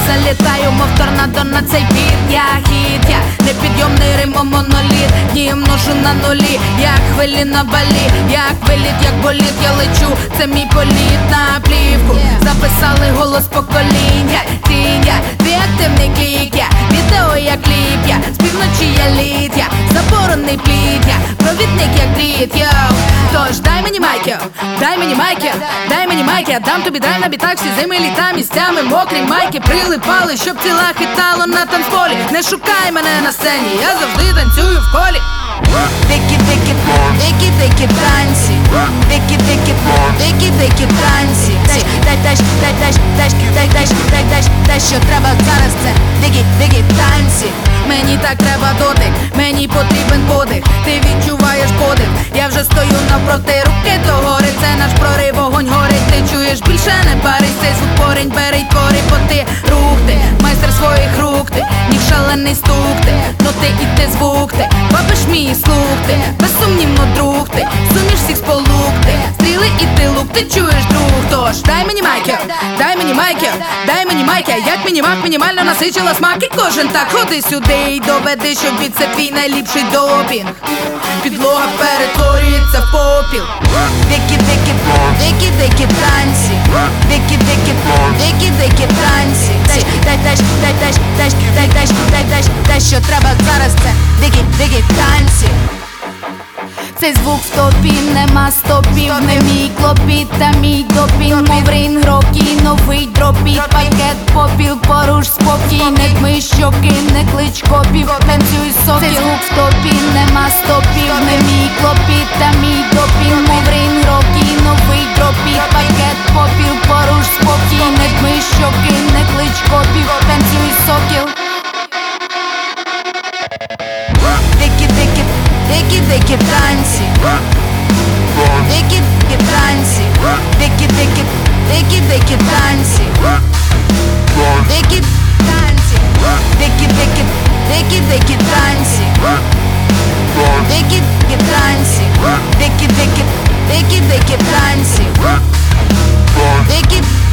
залітаю, мов торнадо на цей біт. Я хіт, я непідйомний римомоноліт. Дні множу на нулі, як хвилі на балі. Як виліт, як боліт, я лечу, це мій політ на плівку. Записали голос покоління. Тінь я, твій активний клік я. Відео як кліп я, з півночі я літ я. Заборонний плід я, провідник як дріт, йоу. Тож дай мені майки, дай мені майки, дай мені майки. Я дам тобі драйв на бітах, всі зими літа. Місцями мокрі майки прилипали, щоб тіла хитало на танцполі. Не шукай мене на сцені, я завжди танцюю в колі. Вики-вики, вики-вики танці. Вики-вики, вики-вики танці. Дай, що треба зараз, це вики-вики танці. Мені так треба дотик, мені потрібен подих. Ти відчуваєш подих, я вже стою навпроти. Руки догори, це наш прорив, вогонь горить. Ти чуєш, більше не парись, цей звук порень, бери й твори, бо ти рух ти, майстер своїх рук ти, ніг шалений стук ти, ноти і ти звук ти, бабиш мій слух ти, безсумнівно друг ти, суміш всіх сполук ти, стріли і ти лук, ти чуєш друг. Тож дай мені майки, дай мені майки, дай мені майки. Як мінімак мінімально насичила смак. І кожен так ходи сюди і доведи, що від це твій найліпший допінг. Підлога перетворюється в попіл. Вики-вики, вики-вики танці. Вики-вики, вики-вики танці. Дай, що треба зараз, це вики-вики танці. Цей звук в топі, нема стопів. Не мій клопіт, та мій допінг. Мов ринг, рокі, новий дропіт. Пакет, попіл, поруш спокій. Не дми щоки, не клич копів. Танцюй сокіл. Цей звук в топі, нема стопів. Не мій клопіт, та мій допінг. Мов ринг, рокі, новий дропіт. Пакет, попіл, поруш спокій. Не дми щоки, не клич копів. Танцюй сокіл. Вики-вики, вики-вики танці. Вики-вики танці. Вики-вики, вики-вики танці. Вики танці. Вики-вики, вики-вики танці. Вики-вики танці. Вики-вики, вики-вики танці. Вики